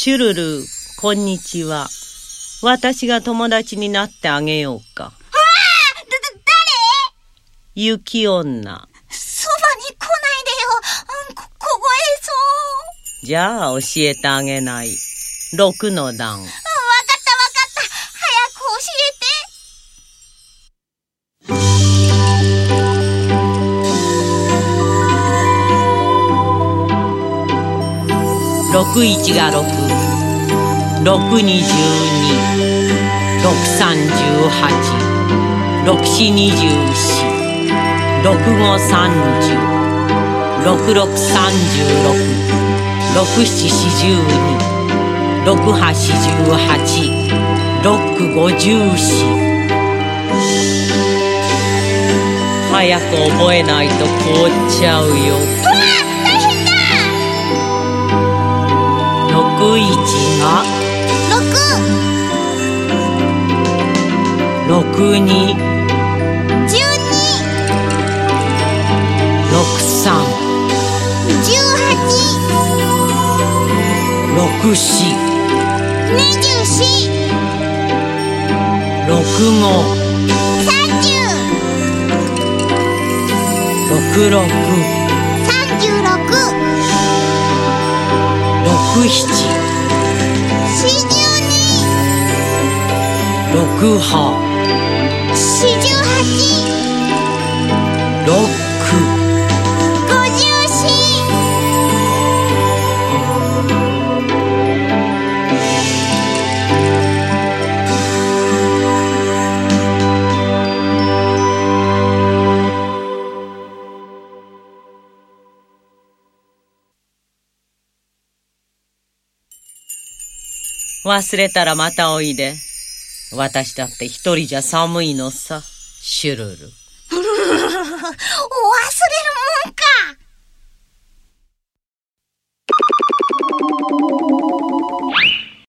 シュルル、こんにちは。私が友達になってあげようか。 誰？ 雪女。 そばに来ないでよ。凍えそう。 じゃあ教えてあげない。6の段。 わかった。早く教 6、1が6、6、22、6、38、6、4、24、6、5、30、6、6、36、6、7、42、6、8、18、6、54。早く覚えないと凍っちゃうよ。 大変だ。 6、1が6、2、 12、 6、3、 18、 6、4、 24、 6、5、 30、 6、6、 36、 6、7、6、8、6、忘れたらまたおいで。私だって一人じゃ寒いのさ、シュルル。 忘れる